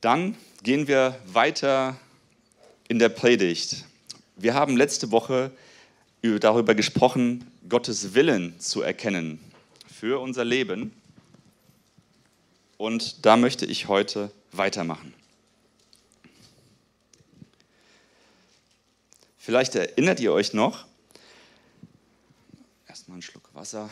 Dann gehen wir weiter in der Predigt. Wir haben letzte Woche darüber gesprochen, Gottes Willen zu erkennen für unser Leben. Und da möchte ich heute weitermachen. Vielleicht erinnert ihr euch noch, erstmal einen Schluck Wasser.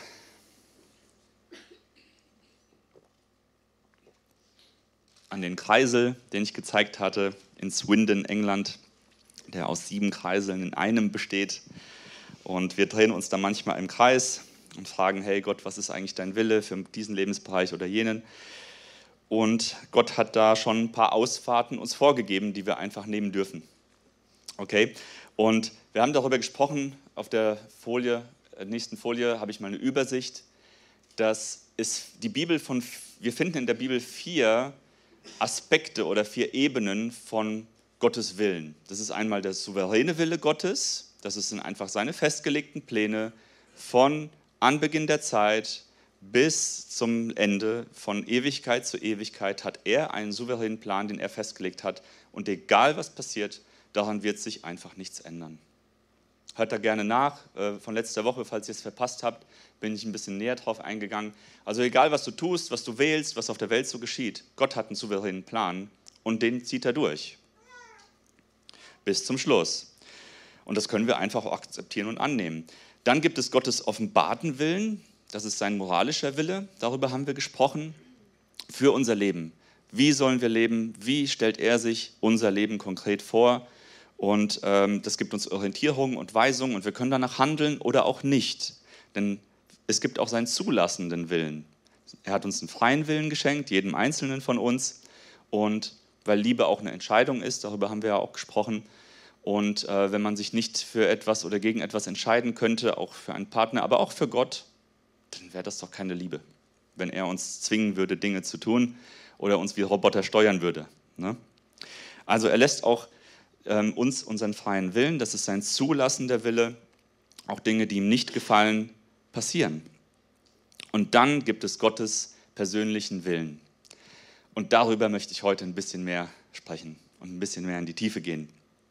An den Kreisel, den ich gezeigt hatte, in Swindon, England, der aus 7 Kreiseln in einem besteht. Und wir drehen uns da manchmal im Kreis und fragen, hey Gott, was ist eigentlich dein Wille für diesen Lebensbereich oder jenen? Und Gott hat da schon ein paar Ausfahrten uns vorgegeben, die wir einfach nehmen dürfen. Okay? Und wir haben darüber gesprochen, auf der nächsten Folie habe ich mal eine Übersicht, dass wir finden in der Bibel 4 Aspekte oder 4 Ebenen von Gottes Willen. Das ist einmal der souveräne Wille Gottes, das sind einfach seine festgelegten Pläne von Anbeginn der Zeit bis zum Ende, von Ewigkeit zu Ewigkeit hat er einen souveränen Plan, den er festgelegt hat und egal was passiert, daran wird sich einfach nichts ändern. Hört da gerne nach, von letzter Woche, falls ihr es verpasst habt, bin ich ein bisschen näher drauf eingegangen. Also egal, was du tust, was du wählst, was auf der Welt so geschieht, Gott hat einen souveränen Plan und den zieht er durch. Bis zum Schluss. Und das können wir einfach auch akzeptieren und annehmen. Dann gibt es Gottes offenbarten Willen, das ist sein moralischer Wille, darüber haben wir gesprochen, für unser Leben. Wie sollen wir leben? Wie stellt er sich unser Leben konkret vor? Und das gibt uns Orientierung und Weisung und wir können danach handeln oder auch nicht. Denn es gibt auch seinen zulassenden Willen. Er hat uns einen freien Willen geschenkt, jedem Einzelnen von uns. Und weil Liebe auch eine Entscheidung ist, darüber haben wir ja auch gesprochen. Und wenn man sich nicht für etwas oder gegen etwas entscheiden könnte, auch für einen Partner, aber auch für Gott, dann wäre das doch keine Liebe. Wenn er uns zwingen würde, Dinge zu tun oder uns wie Roboter steuern würde. Ne? Also er lässt auch uns unseren freien Willen, das ist sein zulassender Wille, auch Dinge, die ihm nicht gefallen, passieren. Und dann gibt es Gottes persönlichen Willen. Und darüber möchte ich heute ein bisschen mehr sprechen und ein bisschen mehr in die Tiefe gehen.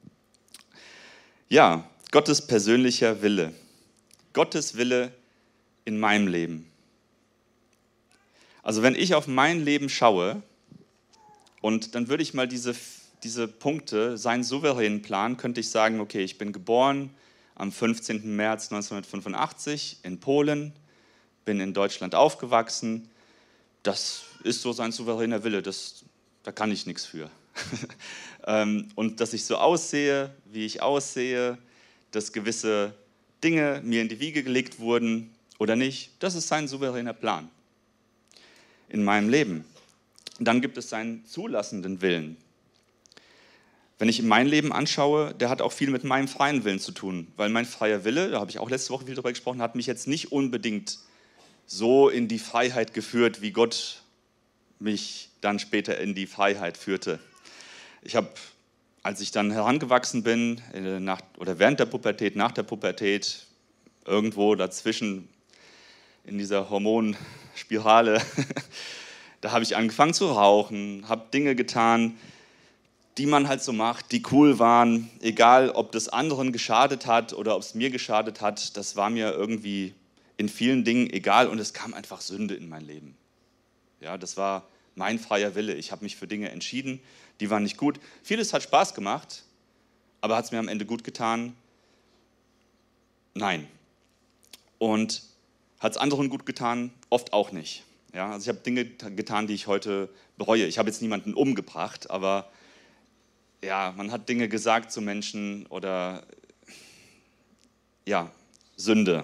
Ja, Gottes persönlicher Wille. Gottes Wille in meinem Leben. Also wenn ich auf mein Leben schaue, und dann würde ich mal diese Punkte, seinen souveränen Plan, könnte ich sagen, okay, ich bin geboren am 15. März 1985 in Polen, bin in Deutschland aufgewachsen, das ist so sein souveräner Wille, da kann ich nichts für. Und dass ich so aussehe, wie ich aussehe, dass gewisse Dinge mir in die Wiege gelegt wurden oder nicht, das ist sein souveräner Plan in meinem Leben. Dann gibt es seinen zulassenden Willen. Wenn ich mein Leben anschaue, der hat auch viel mit meinem freien Willen zu tun, weil mein freier Wille, da habe ich auch letzte Woche viel darüber gesprochen, hat mich jetzt nicht unbedingt so in die Freiheit geführt, wie Gott mich dann später in die Freiheit führte. Ich habe, als ich dann herangewachsen bin, während der Pubertät, nach der Pubertät, irgendwo dazwischen in dieser Hormonspirale, da habe ich angefangen zu rauchen, habe Dinge getan, die man halt so macht, die cool waren, egal ob das anderen geschadet hat oder ob es mir geschadet hat, das war mir irgendwie in vielen Dingen egal und es kam einfach Sünde in mein Leben. Ja, das war mein freier Wille, ich habe mich für Dinge entschieden, die waren nicht gut. Vieles hat Spaß gemacht, aber hat es mir am Ende gut getan? Nein. Und hat es anderen gut getan? Oft auch nicht. Ja, also ich habe Dinge getan, die ich heute bereue. Ich habe jetzt niemanden umgebracht, aber ja, man hat Dinge gesagt zu Menschen oder ja, Sünde.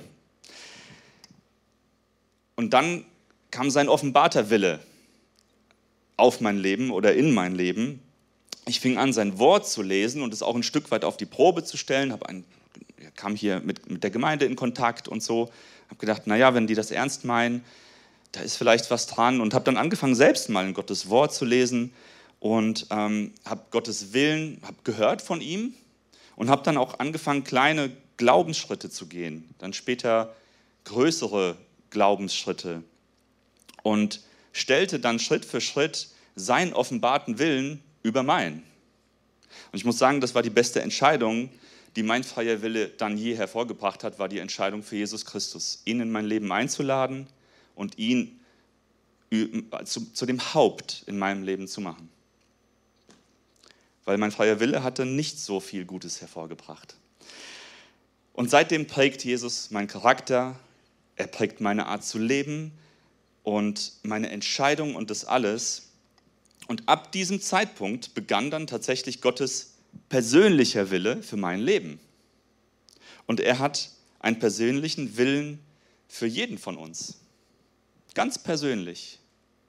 Und dann kam sein offenbarter Wille auf mein Leben oder in mein Leben. Ich fing an, sein Wort zu lesen und es auch ein Stück weit auf die Probe zu stellen. Kam hier mit der Gemeinde in Kontakt und so. Habe gedacht, naja, wenn die das ernst meinen, da ist vielleicht was dran. Und habe dann angefangen, selbst mal in Gottes Wort zu lesen und habe Gottes Willen, habe gehört von ihm und habe dann auch angefangen, kleine Glaubensschritte zu gehen. Dann später größere Glaubensschritte und stellte dann Schritt für Schritt seinen offenbarten Willen über meinen. Und ich muss sagen, das war die beste Entscheidung, die mein freier Wille dann je hervorgebracht hat, war die Entscheidung für Jesus Christus, ihn in mein Leben einzuladen und ihn zu dem Haupt in meinem Leben zu machen. Weil mein freier Wille hatte nicht so viel Gutes hervorgebracht. Und seitdem prägt Jesus meinen Charakter, er prägt meine Art zu leben und meine Entscheidungen und das alles. Und ab diesem Zeitpunkt begann dann tatsächlich Gottes persönlicher Wille für mein Leben. Und er hat einen persönlichen Willen für jeden von uns. Ganz persönlich.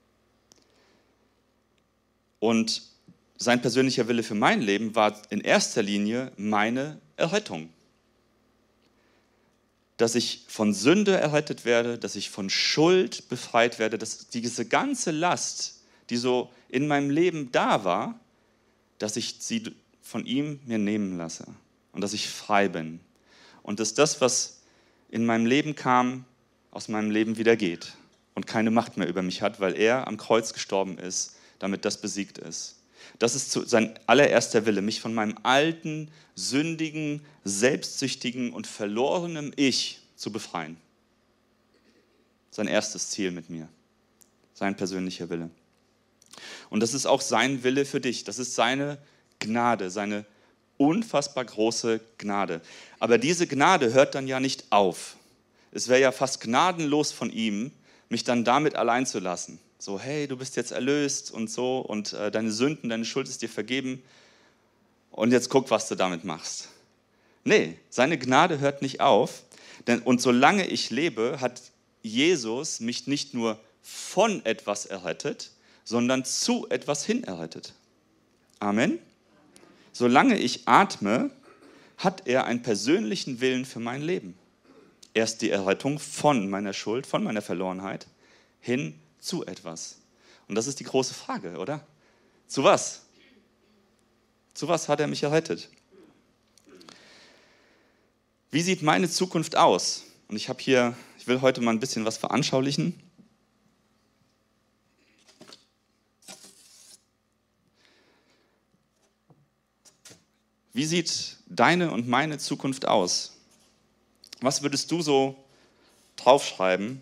Und sein persönlicher Wille für mein Leben war in erster Linie meine Errettung. Dass ich von Sünde errettet werde, dass ich von Schuld befreit werde, dass diese ganze Last, die so in meinem Leben da war, dass ich sie von ihm mir nehmen lasse und dass ich frei bin. Und dass das, was in meinem Leben kam, aus meinem Leben wieder geht und keine Macht mehr über mich hat, weil er am Kreuz gestorben ist, damit das besiegt ist. Das ist sein allererster Wille, mich von meinem alten, sündigen, selbstsüchtigen und verlorenen Ich zu befreien. Sein erstes Ziel mit mir, sein persönlicher Wille. Und das ist auch sein Wille für dich, das ist seine Gnade, seine unfassbar große Gnade. Aber diese Gnade hört dann ja nicht auf. Es wäre ja fast gnadenlos von ihm, mich dann damit allein zu lassen. So, hey, du bist jetzt erlöst und so und deine Sünden, deine Schuld ist dir vergeben und jetzt guck, was du damit machst. Nee, seine Gnade hört nicht auf, und solange ich lebe, hat Jesus mich nicht nur von etwas errettet, sondern zu etwas hin errettet. Amen. Solange ich atme, hat er einen persönlichen Willen für mein Leben. Erst die Errettung von meiner Schuld, von meiner Verlorenheit, hin zu etwas. Und das ist die große Frage, oder? Zu was? Zu was hat er mich errettet? Wie sieht meine Zukunft aus? Und ich will heute mal ein bisschen was veranschaulichen. Wie sieht deine und meine Zukunft aus? Was würdest du so draufschreiben?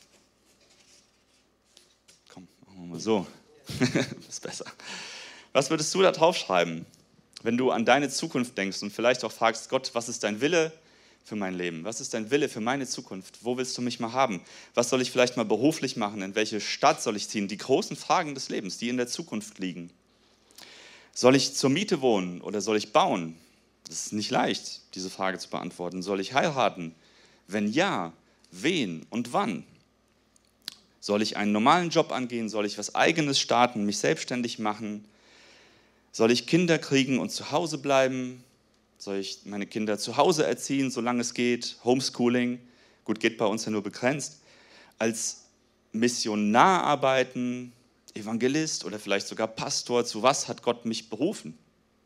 Komm, machen wir mal so. Ist besser. Was würdest du da draufschreiben, wenn du an deine Zukunft denkst und vielleicht auch fragst, Gott, was ist dein Wille für mein Leben? Was ist dein Wille für meine Zukunft? Wo willst du mich mal haben? Was soll ich vielleicht mal beruflich machen? In welche Stadt soll ich ziehen? Die großen Fragen des Lebens, die in der Zukunft liegen. Soll ich zur Miete wohnen oder soll ich bauen? Das ist nicht leicht, diese Frage zu beantworten. Soll ich heiraten? Wenn ja, wen und wann? Soll ich einen normalen Job angehen? Soll ich was Eigenes starten, mich selbstständig machen? Soll ich Kinder kriegen und zu Hause bleiben? Soll ich meine Kinder zu Hause erziehen, solange es geht? Homeschooling, gut, geht bei uns ja nur begrenzt. Als Missionar arbeiten, Evangelist oder vielleicht sogar Pastor, zu was hat Gott mich berufen?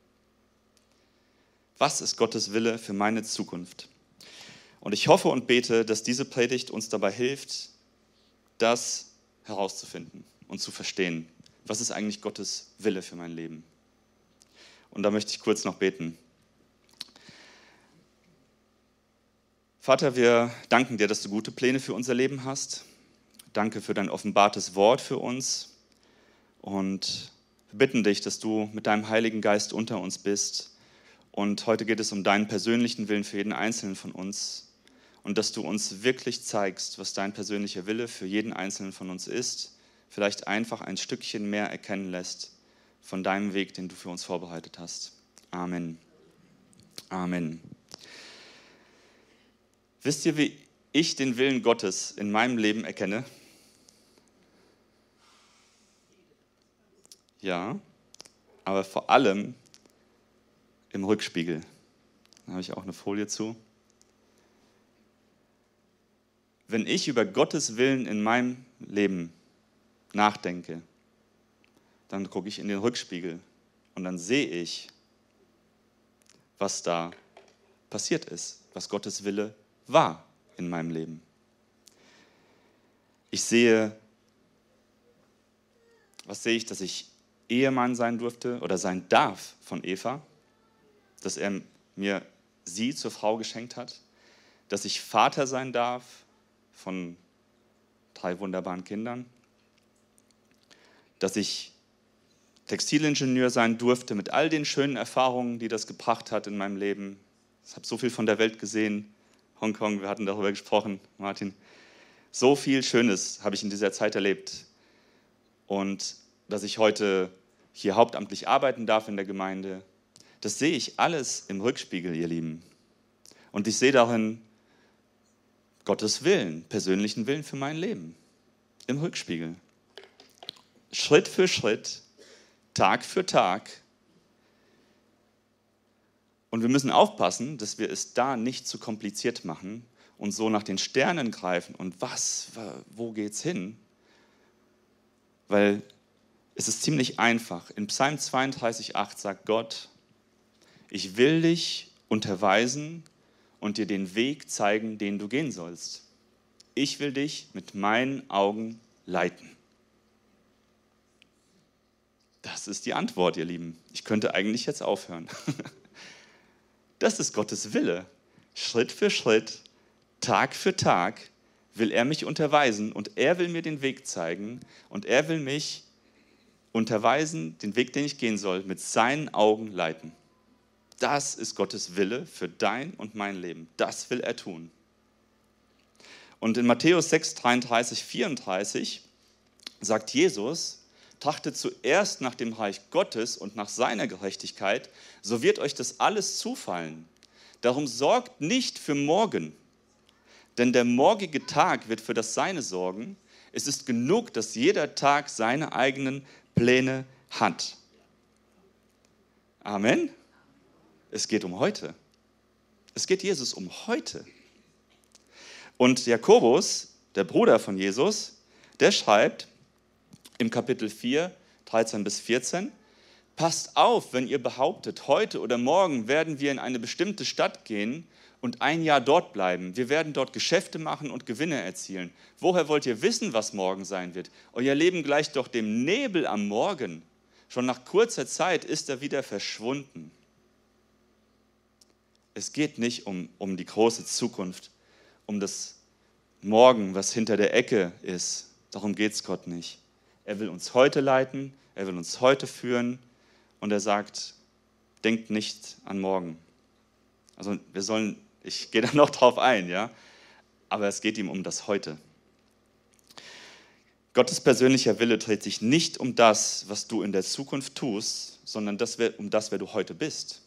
Was ist Gottes Wille für meine Zukunft? Und ich hoffe und bete, dass diese Predigt uns dabei hilft, das herauszufinden und zu verstehen. Was ist eigentlich Gottes Wille für mein Leben? Und da möchte ich kurz noch beten. Vater, wir danken dir, dass du gute Pläne für unser Leben hast. Danke für dein offenbartes Wort für uns. Und wir bitten dich, dass du mit deinem Heiligen Geist unter uns bist. Und heute geht es um deinen persönlichen Willen für jeden Einzelnen von uns. Und dass du uns wirklich zeigst, was dein persönlicher Wille für jeden Einzelnen von uns ist. Vielleicht einfach ein Stückchen mehr erkennen lässt von deinem Weg, den du für uns vorbereitet hast. Amen. Amen. Wisst ihr, wie ich den Willen Gottes in meinem Leben erkenne? Ja, aber vor allem im Rückspiegel. Da habe ich auch eine Folie zu. Wenn ich über Gottes Willen in meinem Leben nachdenke, dann gucke ich in den Rückspiegel und dann sehe ich, was da passiert ist, was Gottes Wille war in meinem Leben. Ich sehe, was sehe ich, dass ich Ehemann sein durfte oder sein darf von Eva, dass er mir sie zur Frau geschenkt hat, dass ich Vater sein darf von 3 wunderbaren Kindern, dass ich Textilingenieur sein durfte mit all den schönen Erfahrungen, die das gebracht hat in meinem Leben. Ich habe so viel von der Welt gesehen, Hongkong, wir hatten darüber gesprochen, Martin. So viel Schönes habe ich in dieser Zeit erlebt. Und dass ich heute hier hauptamtlich arbeiten darf in der Gemeinde, das sehe ich alles im Rückspiegel, ihr Lieben. Und ich sehe darin Gottes Willen, persönlichen Willen für mein Leben, im Rückspiegel. Schritt für Schritt, Tag für Tag. Und wir müssen aufpassen, dass wir es da nicht zu kompliziert machen und so nach den Sternen greifen und wo geht's hin? Weil es ist ziemlich einfach. In Psalm 32,8 sagt Gott, ich will dich unterweisen und dir den Weg zeigen, den du gehen sollst. Ich will dich mit meinen Augen leiten. Das ist die Antwort, ihr Lieben. Ich könnte eigentlich jetzt aufhören. Das ist Gottes Wille. Schritt für Schritt, Tag für Tag will er mich unterweisen und er will mir den Weg zeigen und er will mich unterweisen, den Weg, den ich gehen soll, mit seinen Augen leiten. Das ist Gottes Wille für dein und mein Leben. Das will er tun. Und in Matthäus 6, 33, 34 sagt Jesus, trachtet zuerst nach dem Reich Gottes und nach seiner Gerechtigkeit, so wird euch das alles zufallen. Darum sorgt nicht für morgen, denn der morgige Tag wird für das Seine sorgen. Es ist genug, dass jeder Tag seine eigenen Pläne hat. Amen. Es geht um heute. Es geht Jesus um heute. Und Jakobus, der Bruder von Jesus, der schreibt im Kapitel 4, 13 bis 14, passt auf, wenn ihr behauptet, heute oder morgen werden wir in eine bestimmte Stadt gehen und ein Jahr dort bleiben. Wir werden dort Geschäfte machen und Gewinne erzielen. Woher wollt ihr wissen, was morgen sein wird? Euer Leben gleicht doch dem Nebel am Morgen. Schon nach kurzer Zeit ist er wieder verschwunden. Es geht nicht um die große Zukunft, um das Morgen, was hinter der Ecke ist. Darum geht es Gott nicht. Er will uns heute leiten, er will uns heute führen und er sagt, denkt nicht an morgen. Also ich gehe da noch drauf ein, ja, aber es geht ihm um das Heute. Gottes persönlicher Wille dreht sich nicht um das, was du in der Zukunft tust, sondern um das, wer du heute bist.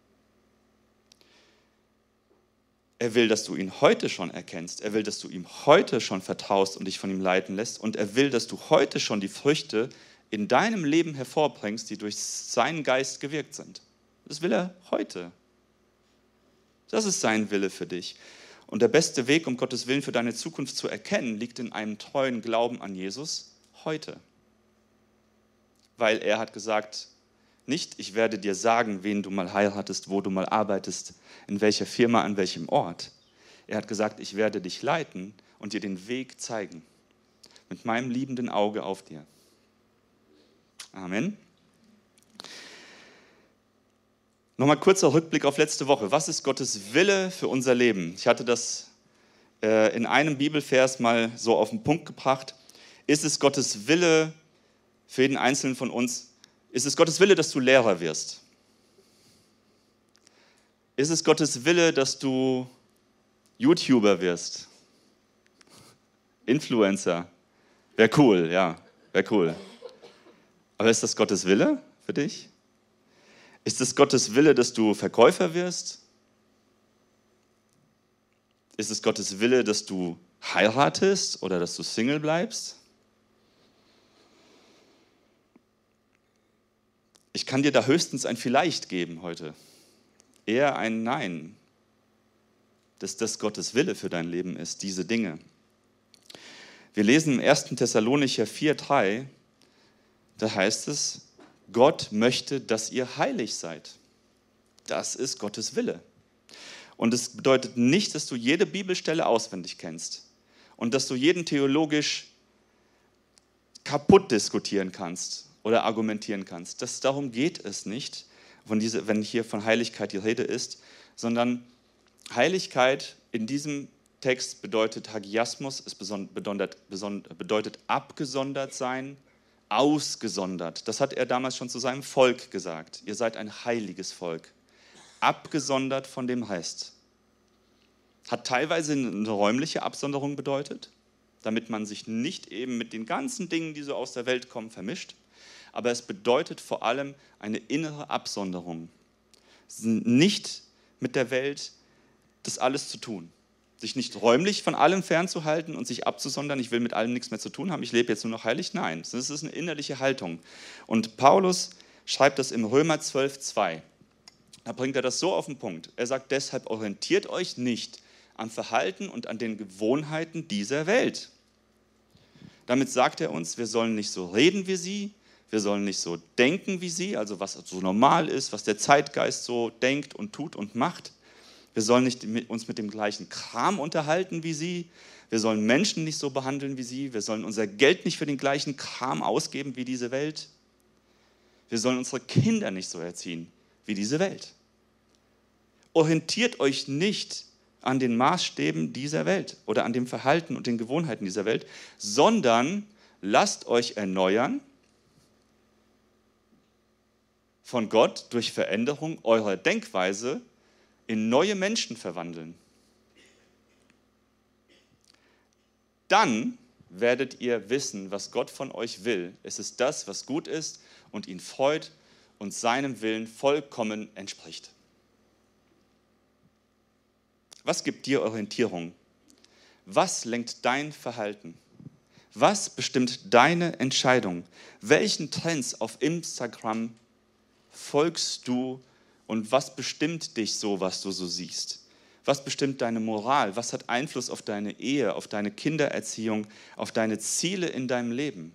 Er will, dass du ihn heute schon erkennst. Er will, dass du ihm heute schon vertraust und dich von ihm leiten lässt. Und er will, dass du heute schon die Früchte in deinem Leben hervorbringst, die durch seinen Geist gewirkt sind. Das will er heute. Das ist sein Wille für dich. Und der beste Weg, um Gottes Willen für deine Zukunft zu erkennen, liegt in einem treuen Glauben an Jesus heute. Weil er hat gesagt, nicht, ich werde dir sagen, wen du mal heiratest, wo du mal arbeitest, in welcher Firma, an welchem Ort. Er hat gesagt, ich werde dich leiten und dir den Weg zeigen. Mit meinem liebenden Auge auf dir. Amen. Nochmal kurzer Rückblick auf letzte Woche. Was ist Gottes Wille für unser Leben? Ich hatte das in einem Bibelvers mal so auf den Punkt gebracht. Ist es Gottes Wille für jeden Einzelnen von uns? Ist es Gottes Wille, dass du Lehrer wirst? Ist es Gottes Wille, dass du YouTuber wirst? Influencer? Wäre cool, ja, wäre cool. Aber ist das Gottes Wille für dich? Ist es Gottes Wille, dass du Verkäufer wirst? Ist es Gottes Wille, dass du heiratest oder dass du Single bleibst? Ich kann dir da höchstens ein Vielleicht geben heute. Eher ein Nein. Dass das Gottes Wille für dein Leben ist, diese Dinge. Wir lesen im 1. Thessalonicher 4,3, da heißt es, Gott möchte, dass ihr heilig seid. Das ist Gottes Wille. Und es bedeutet nicht, dass du jede Bibelstelle auswendig kennst und dass du jeden theologisch kaputt diskutieren kannst oder argumentieren kannst. Darum geht es nicht, wenn hier von Heiligkeit die Rede ist, sondern Heiligkeit in diesem Text bedeutet Hagiasmus, es bedeutet abgesondert sein, ausgesondert. Das hat er damals schon zu seinem Volk gesagt. Ihr seid ein heiliges Volk, abgesondert von dem Rest. Hat teilweise eine räumliche Absonderung bedeutet, damit man sich nicht eben mit den ganzen Dingen, die so aus der Welt kommen, vermischt. Aber es bedeutet vor allem eine innere Absonderung. Nicht mit der Welt das alles zu tun. Sich nicht räumlich von allem fernzuhalten und sich abzusondern, ich will mit allem nichts mehr zu tun haben, ich lebe jetzt nur noch heilig. Nein, das ist eine innerliche Haltung. Und Paulus schreibt das im Römer 12,2. Da bringt er das so auf den Punkt. Er sagt, deshalb orientiert euch nicht am Verhalten und an den Gewohnheiten dieser Welt. Damit sagt er uns, wir sollen nicht so reden wie sie, wir sollen nicht so denken wie sie, also was so normal ist, was der Zeitgeist so denkt und tut und macht. Wir sollen nicht uns mit dem gleichen Kram unterhalten wie sie, wir sollen Menschen nicht so behandeln wie sie, wir sollen unser Geld nicht für den gleichen Kram ausgeben wie diese Welt. Wir sollen unsere Kinder nicht so erziehen wie diese Welt. Orientiert euch nicht an den Maßstäben dieser Welt oder an dem Verhalten und den Gewohnheiten dieser Welt, sondern lasst euch erneuern von Gott durch Veränderung eurer Denkweise in neue Menschen verwandeln. Dann werdet ihr wissen, was Gott von euch will. Es ist das, was gut ist und ihn freut und seinem Willen vollkommen entspricht. Was gibt dir Orientierung? Was lenkt dein Verhalten? Was bestimmt deine Entscheidung? Welchen Trends auf Instagram folgst du und was bestimmt dich so, was du so siehst? Was bestimmt deine Moral? Was hat Einfluss auf deine Ehe, auf deine Kindererziehung, auf deine Ziele in deinem Leben?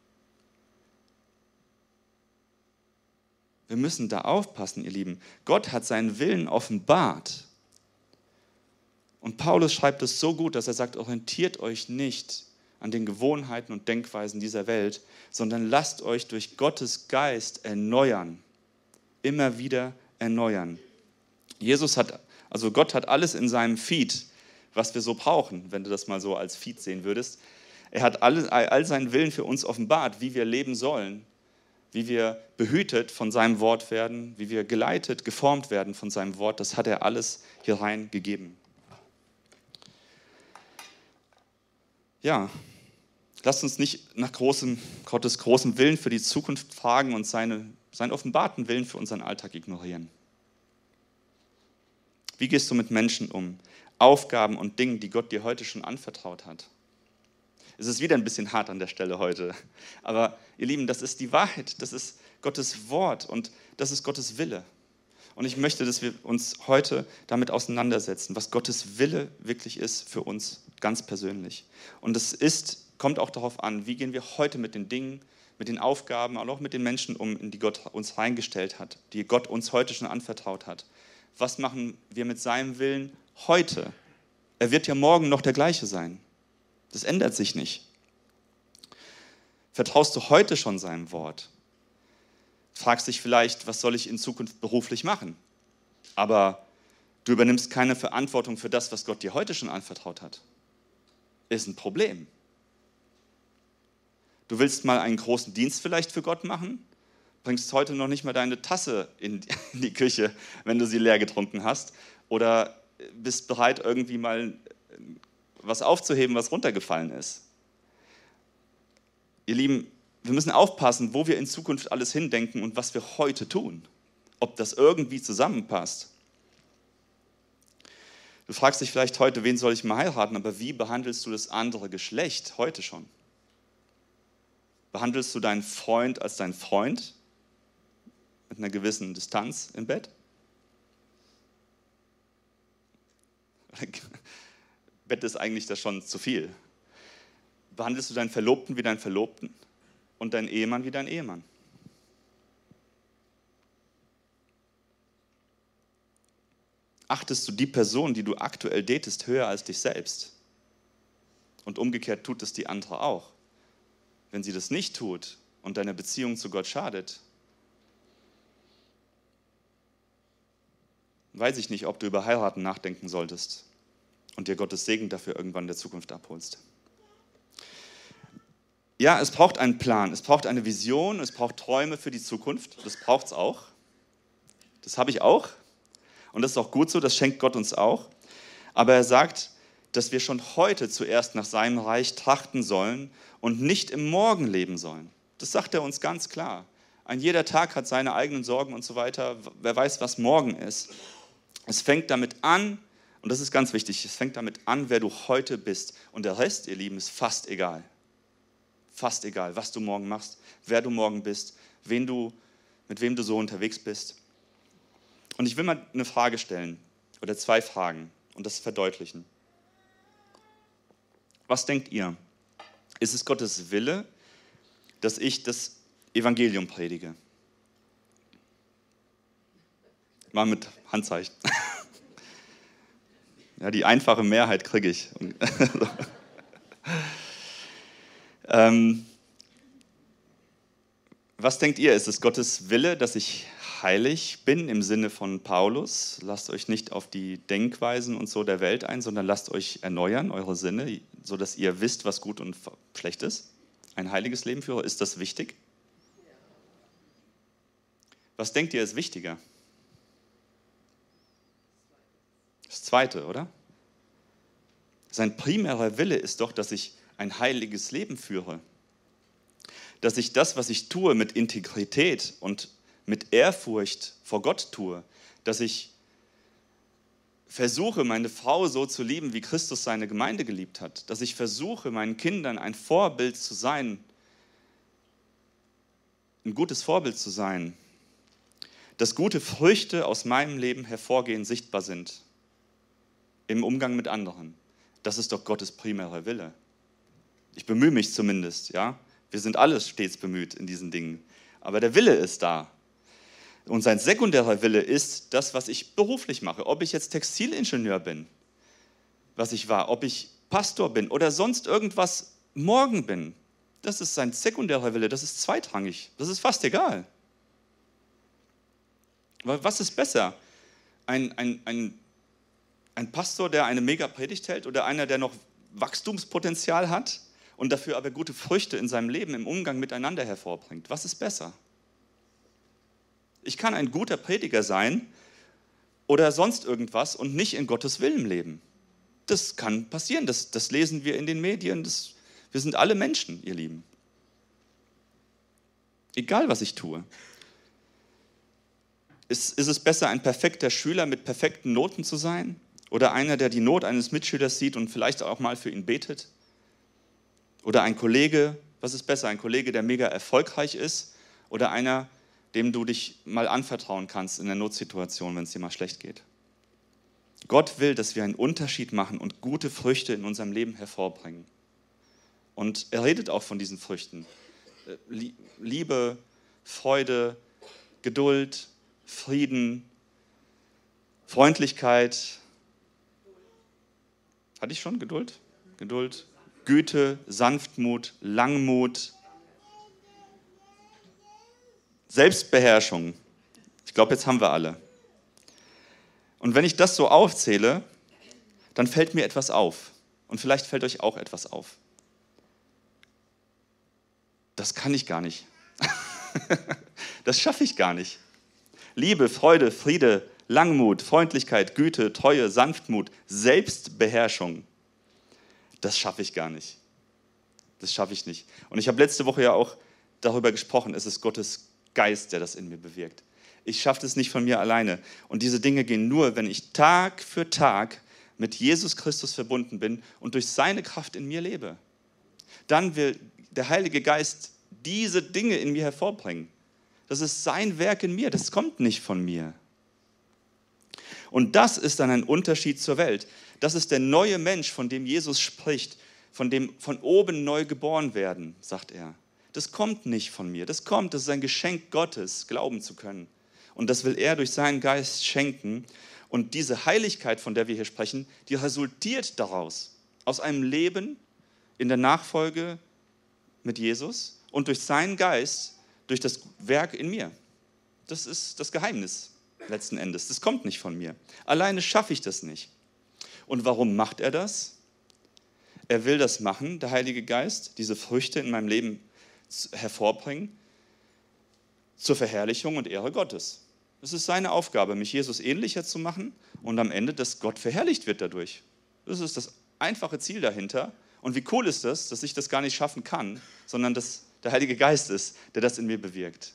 Wir müssen da aufpassen, ihr Lieben. Gott hat seinen Willen offenbart. Und Paulus schreibt es so gut, dass er sagt, orientiert euch nicht an den Gewohnheiten und Denkweisen dieser Welt, sondern lasst euch durch Gottes Geist erneuern. Immer wieder erneuern. Gott hat alles in seinem Feed, was wir so brauchen, wenn du das mal so als Feed sehen würdest. Er hat all seinen Willen für uns offenbart, wie wir leben sollen, wie wir behütet von seinem Wort werden, wie wir geleitet, geformt werden von seinem Wort. Das hat er alles hier rein gegeben. Ja, lasst uns nicht nach Gottes großem Willen für die Zukunft fragen und seinen offenbarten Willen für unseren Alltag ignorieren. Wie gehst du mit Menschen um? Aufgaben und Dingen, die Gott dir heute schon anvertraut hat. Es ist wieder ein bisschen hart an der Stelle heute, aber ihr Lieben, das ist die Wahrheit, das ist Gottes Wort und das ist Gottes Wille. Und ich möchte, dass wir uns heute damit auseinandersetzen, was Gottes Wille wirklich ist für uns ganz persönlich. Und es kommt auch darauf an, wie gehen wir heute mit den Dingen, mit den Aufgaben, aber auch mit den Menschen um, in die Gott uns reingestellt hat, die Gott uns heute schon anvertraut hat. Was machen wir mit seinem Willen heute? Er wird ja morgen noch der gleiche sein. Das ändert sich nicht. Vertraust du heute schon seinem Wort? Fragst dich vielleicht, was soll ich in Zukunft beruflich machen? Aber du übernimmst keine Verantwortung für das, was Gott dir heute schon anvertraut hat. Ist ein Problem. Du willst mal einen großen Dienst vielleicht für Gott machen, bringst heute noch nicht mal deine Tasse in die Küche, wenn du sie leer getrunken hast, oder bist bereit, irgendwie mal was aufzuheben, was runtergefallen ist. Ihr Lieben, wir müssen aufpassen, wo wir in Zukunft alles hindenken und was wir heute tun, ob das irgendwie zusammenpasst. Du fragst dich vielleicht heute, wen soll ich mal heiraten, aber wie behandelst du das andere Geschlecht heute schon? Behandelst du deinen Freund als deinen Freund mit einer gewissen Distanz im Bett? Bett ist eigentlich das schon zu viel. Behandelst du deinen Verlobten wie deinen Verlobten und deinen Ehemann wie deinen Ehemann? Achtest du die Person, die du aktuell datest, höher als dich selbst? Und umgekehrt tut es die andere auch. Wenn sie das nicht tut und deiner Beziehung zu Gott schadet, weiß ich nicht, ob du über Heiraten nachdenken solltest und dir Gottes Segen dafür irgendwann in der Zukunft abholst. Ja, es braucht einen Plan, es braucht eine Vision, es braucht Träume für die Zukunft. Das braucht es auch. Das habe ich auch. Und das ist auch gut so, das schenkt Gott uns auch. Aber er sagt, dass wir schon heute zuerst nach seinem Reich trachten sollen und nicht im Morgen leben sollen. Das sagt er uns ganz klar. Ein jeder Tag hat seine eigenen Sorgen und so weiter. Wer weiß, was morgen ist. Es fängt damit an, und das ist ganz wichtig, es fängt damit an, wer du heute bist. Und der Rest, ihr Lieben, ist fast egal. Fast egal, was du morgen machst, wer du morgen bist, mit wem du so unterwegs bist. Und ich will mal eine Frage stellen, oder 2 Fragen, und das verdeutlichen. Was denkt ihr? Ist es Gottes Wille, dass ich das Evangelium predige? Mal mit Handzeichen. Ja, die einfache Mehrheit kriege ich. Was denkt ihr? Ist es Gottes Wille, dass ich heilig bin im Sinne von Paulus? Lasst euch nicht auf die Denkweisen und so der Welt ein, sondern lasst euch erneuern, eure Sinne, sodass ihr wisst, was gut und schlecht ist. Ein heiliges Leben führe, ist das wichtig? Was denkt ihr, ist wichtiger? Das Zweite, oder? Sein primärer Wille ist doch, dass ich ein heiliges Leben führe. Dass ich das, was ich tue, mit Integrität und mit Ehrfurcht vor Gott tue. Dass ich versuche, meine Frau so zu lieben, wie Christus seine Gemeinde geliebt hat. Dass ich versuche, meinen Kindern ein Vorbild zu sein, ein gutes Vorbild zu sein. Dass gute Früchte aus meinem Leben hervorgehen, sichtbar sind. Im Umgang mit anderen. Das ist doch Gottes primärer Wille. Ich bemühe mich zumindest, ja. Wir sind alle stets bemüht in diesen Dingen. Aber der Wille ist da. Und sein sekundärer Wille ist das, was ich beruflich mache. Ob ich jetzt Textilingenieur bin, was ich war, ob ich Pastor bin oder sonst irgendwas morgen bin. Das ist sein sekundärer Wille, das ist zweitrangig. Das ist fast egal. Weil was ist besser? Ein Pastor, der eine mega Predigt hält oder einer, der noch Wachstumspotenzial hat und dafür aber gute Früchte in seinem Leben, im Umgang miteinander hervorbringt. Was ist besser? Ich kann ein guter Prediger sein oder sonst irgendwas und nicht in Gottes Willen leben. Das kann passieren, das lesen wir in den Medien. Wir sind alle Menschen, ihr Lieben. Egal, was ich tue. Ist es besser, ein perfekter Schüler mit perfekten Noten zu sein? Oder einer, der die Not eines Mitschülers sieht und vielleicht auch mal für ihn betet? Oder ein Kollege, was ist besser, ein Kollege, der mega erfolgreich ist? Oder einer, dem du dich mal anvertrauen kannst in der Notsituation, wenn es dir mal schlecht geht? Gott will, dass wir einen Unterschied machen und gute Früchte in unserem Leben hervorbringen. Und er redet auch von diesen Früchten. Liebe, Freude, Geduld, Frieden, Freundlichkeit. Hatte ich schon Geduld? Geduld, Güte, Sanftmut, Langmut, Selbstbeherrschung. Ich glaube, jetzt haben wir alle. Und wenn ich das so aufzähle, dann fällt mir etwas auf. Und vielleicht fällt euch auch etwas auf. Das kann ich gar nicht. Das schaffe ich gar nicht. Liebe, Freude, Friede, Langmut, Freundlichkeit, Güte, Treue, Sanftmut, Selbstbeherrschung. Das schaffe ich gar nicht. Das schaffe ich nicht. Und ich habe letzte Woche ja auch darüber gesprochen, es ist Gottes Geist, der das in mir bewirkt. Ich schaffe das nicht von mir alleine. Und diese Dinge gehen nur, wenn ich Tag für Tag mit Jesus Christus verbunden bin und durch seine Kraft in mir lebe. Dann will der Heilige Geist diese Dinge in mir hervorbringen. Das ist sein Werk in mir, das kommt nicht von mir. Und das ist dann ein Unterschied zur Welt. Das ist der neue Mensch, von dem Jesus spricht, von dem von oben neu geboren werden, sagt er. Das kommt nicht von mir, das ist ein Geschenk Gottes, glauben zu können. Und das will er durch seinen Geist schenken. Und diese Heiligkeit, von der wir hier sprechen, die resultiert daraus, aus einem Leben in der Nachfolge mit Jesus und durch seinen Geist, durch das Werk in mir. Das ist das Geheimnis letzten Endes. Das kommt nicht von mir. Alleine schaffe ich das nicht. Und warum macht er das? Er will das machen, der Heilige Geist, diese Früchte in meinem Leben hervorbringen, zur Verherrlichung und Ehre Gottes. Es ist seine Aufgabe, mich Jesus ähnlicher zu machen und am Ende, dass Gott verherrlicht wird dadurch. Das ist das einfache Ziel dahinter. Und wie cool ist das, dass ich das gar nicht schaffen kann, sondern dass der Heilige Geist ist, der das in mir bewirkt.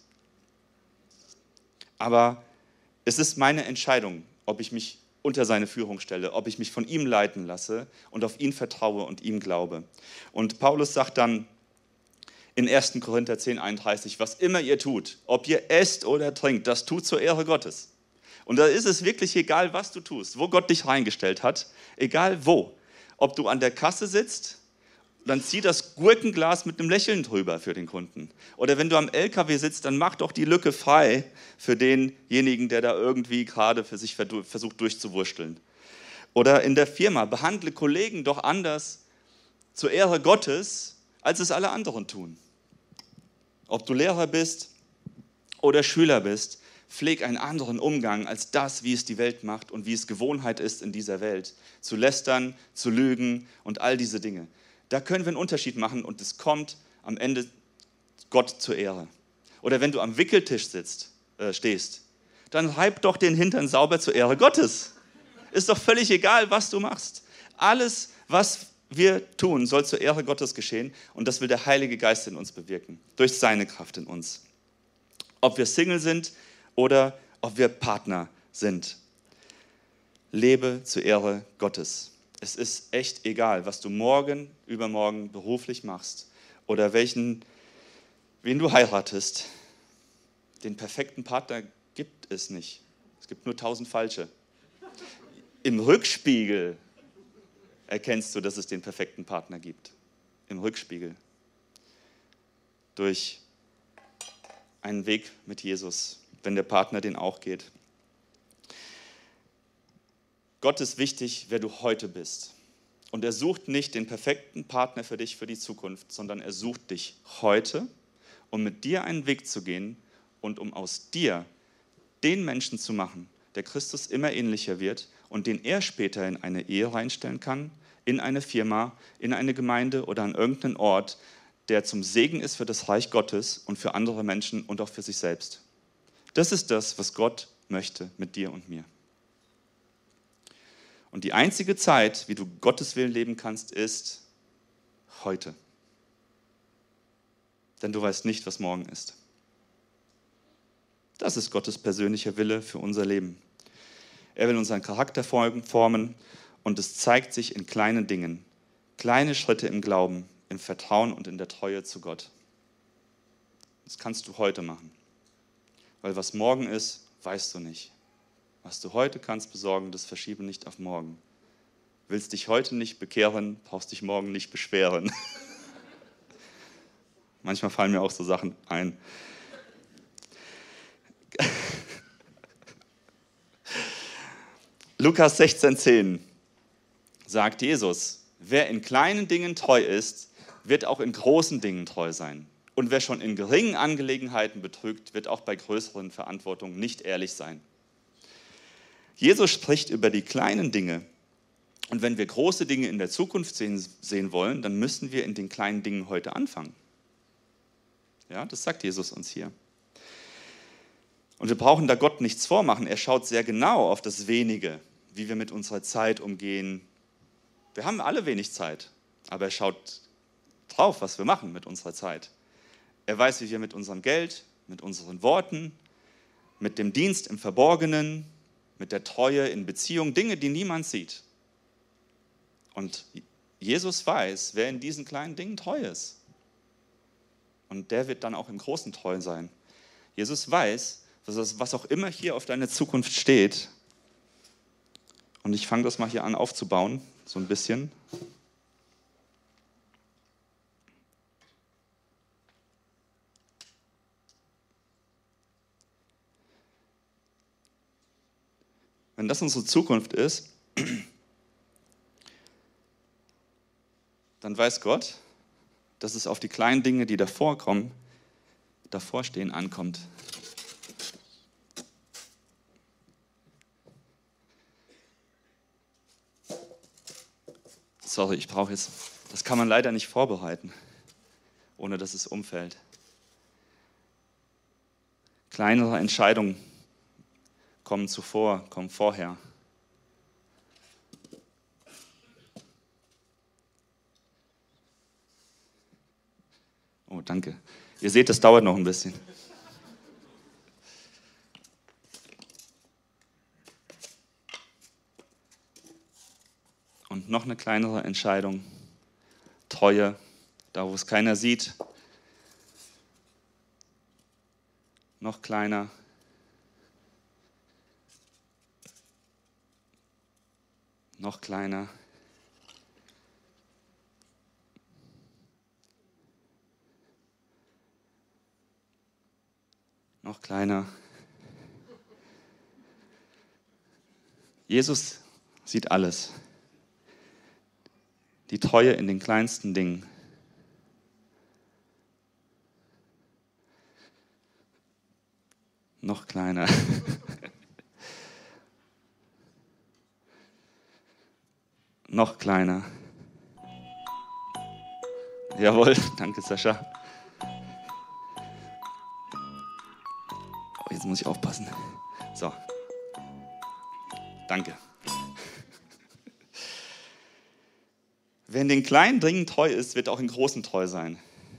Aber es ist meine Entscheidung, ob ich mich unter seine Führung stelle, ob ich mich von ihm leiten lasse und auf ihn vertraue und ihm glaube. Und Paulus sagt dann in 1. Korinther 10,31, was immer ihr tut, ob ihr esst oder trinkt, das tut zur Ehre Gottes. Und da ist es wirklich egal, was du tust, wo Gott dich reingestellt hat, egal wo. Ob du an der Kasse sitzt, dann zieh das Gurkenglas mit einem Lächeln drüber für den Kunden. Oder wenn du am LKW sitzt, dann mach doch die Lücke frei für denjenigen, der da irgendwie gerade für sich versucht durchzuwursteln. Oder in der Firma, behandle Kollegen doch anders zur Ehre Gottes, als es alle anderen tun. Ob du Lehrer bist oder Schüler bist, pfleg einen anderen Umgang als das, wie es die Welt macht und wie es Gewohnheit ist in dieser Welt. Zu lästern, zu lügen und all diese Dinge. Da können wir einen Unterschied machen und es kommt am Ende Gott zur Ehre. Oder wenn du am Wickeltisch stehst, dann reib doch den Hintern sauber zur Ehre Gottes. Ist doch völlig egal, was du machst. Alles, was wir tun, soll zur Ehre Gottes geschehen und das will der Heilige Geist in uns bewirken, durch seine Kraft in uns. Ob wir Single sind oder ob wir Partner sind. Lebe zur Ehre Gottes. Es ist echt egal, was du morgen, übermorgen beruflich machst oder wen du heiratest. Den perfekten Partner gibt es nicht. Es gibt nur 1000 falsche. Im Rückspiegel erkennst du, dass es den perfekten Partner gibt. Im Rückspiegel. Durch einen Weg mit Jesus, wenn der Partner den auch geht. Gott ist wichtig, wer du heute bist. Und er sucht nicht den perfekten Partner für dich für die Zukunft, sondern er sucht dich heute, um mit dir einen Weg zu gehen und um aus dir den Menschen zu machen, der Christus immer ähnlicher wird und den er später in eine Ehe reinstellen kann, in eine Firma, in eine Gemeinde oder an irgendeinen Ort, der zum Segen ist für das Reich Gottes und für andere Menschen und auch für sich selbst. Das ist das, was Gott möchte mit dir und mir. Und die einzige Zeit, wie du Gottes Willen leben kannst, ist heute. Denn du weißt nicht, was morgen ist. Das ist Gottes persönlicher Wille für unser Leben. Er will unseren Charakter formen und es zeigt sich in kleinen Dingen. Kleine Schritte im Glauben, im Vertrauen und in der Treue zu Gott. Das kannst du heute machen. Weil was morgen ist, weißt du nicht. Was du heute kannst besorgen, das verschiebe nicht auf morgen. Willst dich heute nicht bekehren, brauchst dich morgen nicht beschweren. Manchmal fallen mir auch so Sachen ein. Lukas 16,10 sagt Jesus, wer in kleinen Dingen treu ist, wird auch in großen Dingen treu sein. Und wer schon in geringen Angelegenheiten betrügt, wird auch bei größeren Verantwortungen nicht ehrlich sein. Jesus spricht über die kleinen Dinge. Und wenn wir große Dinge in der Zukunft sehen wollen, dann müssen wir in den kleinen Dingen heute anfangen. Ja, das sagt Jesus uns hier. Und wir brauchen da Gott nichts vormachen. Er schaut sehr genau auf das Wenige, wie wir mit unserer Zeit umgehen. Wir haben alle wenig Zeit, aber er schaut drauf, was wir machen mit unserer Zeit. Er weiß, wie wir mit unserem Geld, mit unseren Worten, mit dem Dienst im Verborgenen, mit der Treue in Beziehung, Dinge, die niemand sieht. Und Jesus weiß, wer in diesen kleinen Dingen treu ist. Und der wird dann auch im Großen treu sein. Jesus weiß, was auch immer hier auf deiner Zukunft steht. Und ich fange das mal hier an aufzubauen, so ein bisschen. Wenn das unsere Zukunft ist, dann weiß Gott, dass es auf die kleinen Dinge, die davor stehen, ankommt. Sorry, das kann man leider nicht vorbereiten, ohne dass es umfällt. Kleinere Entscheidungen kommen vorher. Oh, danke. Ihr seht, das dauert noch ein bisschen. Und noch eine kleinere Entscheidung. Treue, da wo es keiner sieht. Noch kleiner. Noch kleiner. Noch kleiner. Jesus sieht alles. Die Treue in den kleinsten Dingen. Noch kleiner. Noch kleiner. Jawohl, danke Sascha. Oh, jetzt muss ich aufpassen. So. Danke. Wer in den kleinen Dingen treu ist, wird auch in großen treu sein.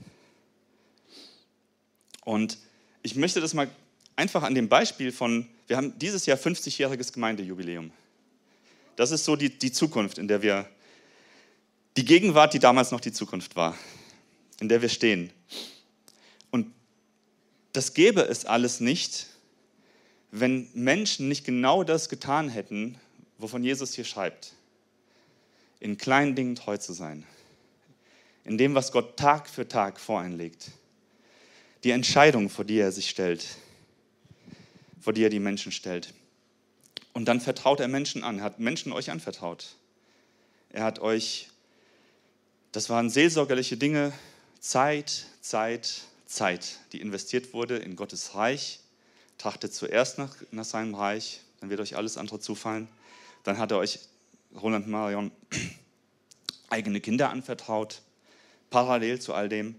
Und ich möchte das mal einfach an dem Beispiel wir haben dieses Jahr 50-jähriges Gemeindejubiläum. Das ist so die Zukunft, in der die Gegenwart, die damals noch die Zukunft war, in der wir stehen. Und das gäbe es alles nicht, wenn Menschen nicht genau das getan hätten, wovon Jesus hier schreibt. In kleinen Dingen treu zu sein. In dem, was Gott Tag für Tag voreinlegt. Die Entscheidung, vor die er sich stellt. Vor die er die Menschen stellt. Und dann vertraut er Menschen an. Er hat Menschen euch anvertraut. Er hat euch, das waren seelsorgerliche Dinge, Zeit, die investiert wurde in Gottes Reich. Trachtet zuerst nach seinem Reich, dann wird euch alles andere zufallen. Dann hat er euch, Roland Marion, eigene Kinder anvertraut, parallel zu all dem.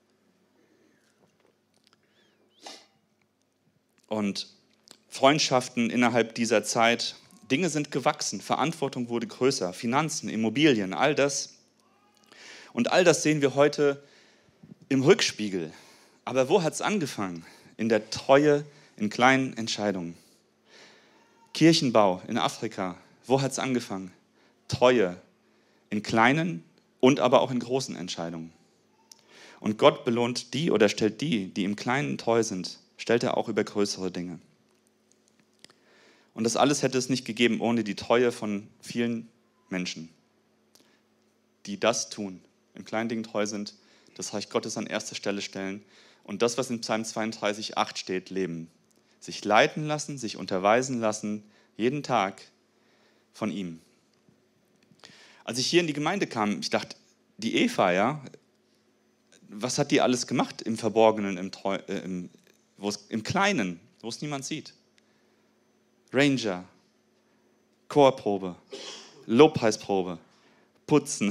Und Freundschaften innerhalb dieser Zeit, Dinge sind gewachsen, Verantwortung wurde größer, Finanzen, Immobilien, all das. Und all das sehen wir heute im Rückspiegel. Aber wo hat es angefangen? In der Treue, in kleinen Entscheidungen. Kirchenbau in Afrika, wo hat es angefangen? Treue in kleinen und aber auch in großen Entscheidungen. Und Gott belohnt die oder stellt die im Kleinen treu sind, stellt er auch über größere Dinge. Und das alles hätte es nicht gegeben ohne die Treue von vielen Menschen, die das tun, in kleinen Dingen treu sind, das Reich Gottes an erste Stelle stellen und das, was in Psalm 32,8 steht, leben. Sich leiten lassen, sich unterweisen lassen, jeden Tag von ihm. Als ich hier in die Gemeinde kam, ich dachte, die Eva, ja, was hat die alles gemacht im Verborgenen, im Kleinen, wo es niemand sieht? Ranger, Chorprobe, Lobpreisprobe, Putzen.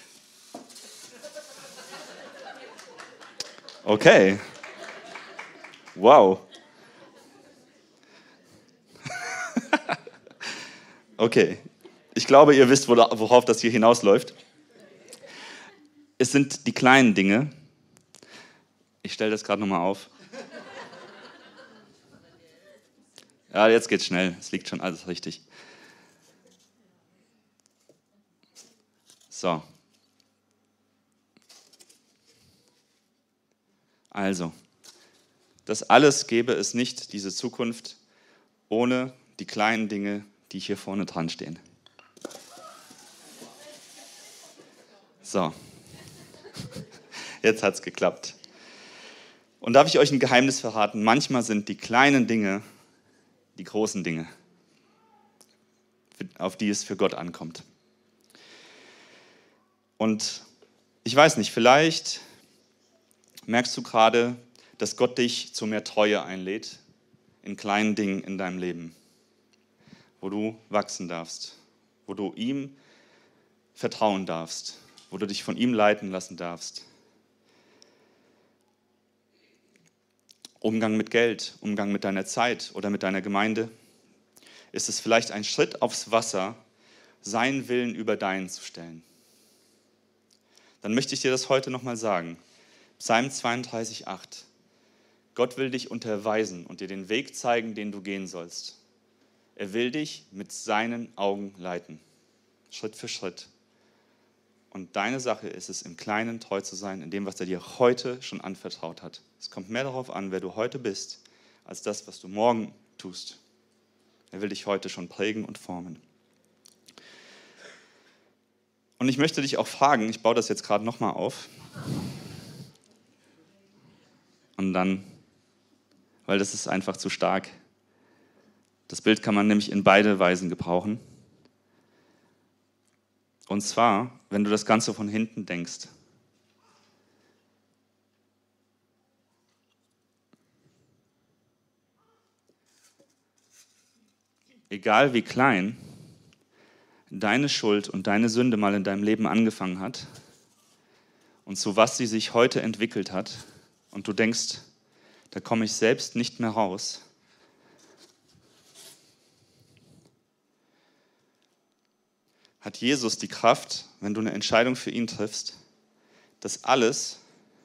Okay. Wow. Okay. Ich glaube, ihr wisst, worauf das hier hinausläuft. Es sind die kleinen Dinge. Ich stelle das gerade nochmal auf. Ja, jetzt geht's schnell. Es liegt schon alles richtig. So. Also, das alles gäbe es nicht, diese Zukunft, ohne die kleinen Dinge, die hier vorne dran stehen. So. Jetzt hat's geklappt. Und darf ich euch ein Geheimnis verraten? Manchmal sind die kleinen Dinge die großen Dinge, auf die es für Gott ankommt. Und ich weiß nicht, vielleicht Merkst du gerade, dass Gott dich zu mehr Treue einlädt in kleinen Dingen in deinem Leben, wo du wachsen darfst, wo du ihm vertrauen darfst, wo du dich von ihm leiten lassen darfst? Umgang mit Geld, Umgang mit deiner Zeit oder mit deiner Gemeinde? Ist es vielleicht ein Schritt aufs Wasser, seinen Willen über deinen zu stellen? Dann möchte ich dir das heute nochmal sagen. Psalm 32,8. Gott will dich unterweisen und dir den Weg zeigen, den du gehen sollst. Er will dich mit seinen Augen leiten, Schritt für Schritt. Und deine Sache ist es, im Kleinen treu zu sein, in dem, was er dir heute schon anvertraut hat. Es kommt mehr darauf an, wer du heute bist, als das, was du morgen tust. Er will dich heute schon prägen und formen. Und ich möchte dich auch fragen, ich baue das jetzt gerade nochmal auf. Und dann, weil das ist einfach zu stark. Das Bild kann man nämlich in beide Weisen gebrauchen. Und zwar, wenn du das Ganze von hinten denkst. Egal wie klein deine Schuld und deine Sünde mal in deinem Leben angefangen hat und zu was sie sich heute entwickelt hat und du denkst, da komme ich selbst nicht mehr raus, hat Jesus die Kraft, wenn du eine Entscheidung für ihn triffst, das alles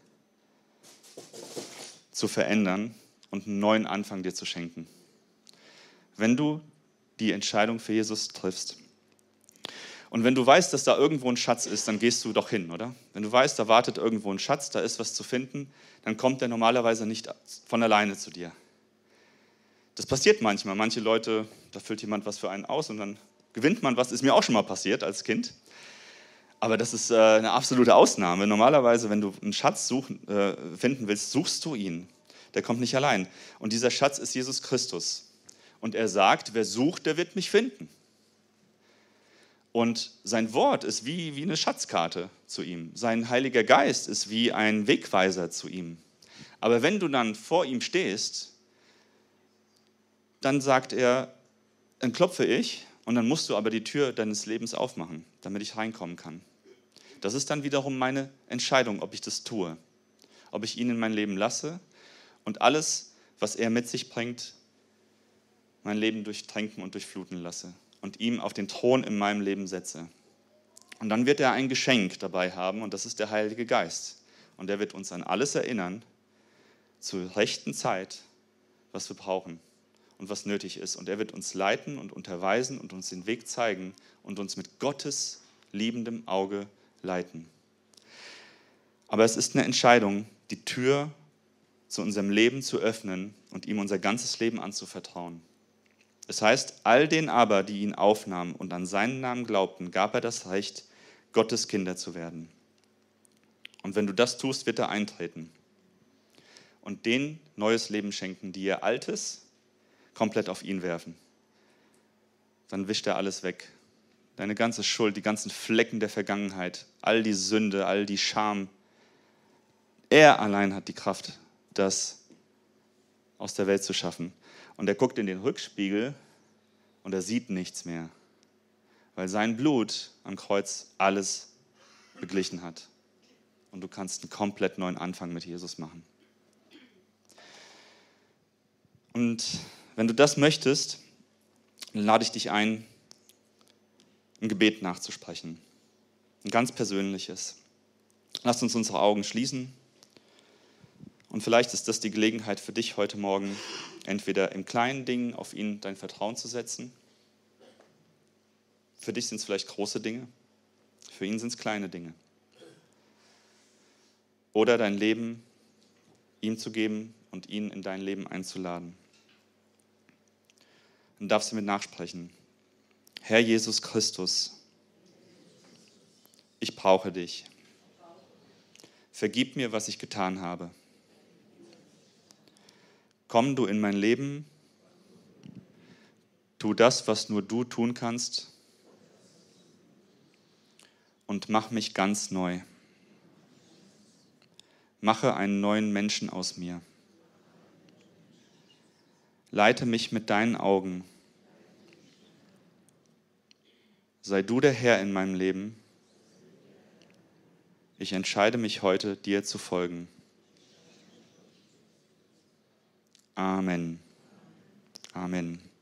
zu verändern und einen neuen Anfang dir zu schenken. Wenn du die Entscheidung für Jesus triffst. Und wenn du weißt, dass da irgendwo ein Schatz ist, dann gehst du doch hin, oder? Wenn du weißt, da wartet irgendwo ein Schatz, da ist was zu finden, dann kommt der normalerweise nicht von alleine zu dir. Das passiert manchmal. Manche Leute, da füllt jemand was für einen aus und dann gewinnt man was. Ist mir auch schon mal passiert als Kind. Aber das ist eine absolute Ausnahme. Normalerweise, wenn du einen Schatz finden willst, suchst du ihn. Der kommt nicht allein. Und dieser Schatz ist Jesus Christus. Und er sagt, wer sucht, der wird mich finden. Und sein Wort ist wie eine Schatzkarte zu ihm. Sein Heiliger Geist ist wie ein Wegweiser zu ihm. Aber wenn du dann vor ihm stehst, dann sagt er, dann klopfe ich und dann musst du aber die Tür deines Lebens aufmachen, damit ich reinkommen kann. Das ist dann wiederum meine Entscheidung, ob ich das tue. Ob ich ihn in mein Leben lasse und alles, was er mit sich bringt, mein Leben durchtränken und durchfluten lasse und ihm auf den Thron in meinem Leben setze. Und dann wird er ein Geschenk dabei haben und das ist der Heilige Geist. Und er wird uns an alles erinnern, zur rechten Zeit, was wir brauchen und was nötig ist. Und er wird uns leiten und unterweisen und uns den Weg zeigen und uns mit Gottes liebendem Auge leiten. Aber es ist eine Entscheidung, die Tür zu unserem Leben zu öffnen und ihm unser ganzes Leben anzuvertrauen. Es heißt, all denen aber, die ihn aufnahmen und an seinen Namen glaubten, gab er das Recht, Gottes Kinder zu werden. Und wenn du das tust, wird er eintreten und denen neues Leben schenken, die ihr Altes komplett auf ihn werfen. Dann wischt er alles weg. Deine ganze Schuld, die ganzen Flecken der Vergangenheit, all die Sünde, all die Scham. Er allein hat die Kraft, das aus der Welt zu schaffen. Und er guckt in den Rückspiegel und er sieht nichts mehr, weil sein Blut am Kreuz alles beglichen hat. Und du kannst einen komplett neuen Anfang mit Jesus machen. Und wenn du das möchtest, dann lade ich dich ein, ein Gebet nachzusprechen. Ein ganz persönliches. Lasst uns unsere Augen schließen. Und vielleicht ist das die Gelegenheit für dich heute Morgen, entweder im kleinen Ding auf ihn dein Vertrauen zu setzen. Für dich sind es vielleicht große Dinge, für ihn sind es kleine Dinge. Oder dein Leben ihm zu geben und ihn in dein Leben einzuladen. Dann darfst du mit nachsprechen. Herr Jesus Christus, ich brauche dich. Vergib mir, was ich getan habe. Komm du in mein Leben, tu das, was nur du tun kannst und mach mich ganz neu. Mache einen neuen Menschen aus mir. Leite mich mit deinen Augen. Sei du der Herr in meinem Leben. Ich entscheide mich heute, dir zu folgen. Amen. Amen.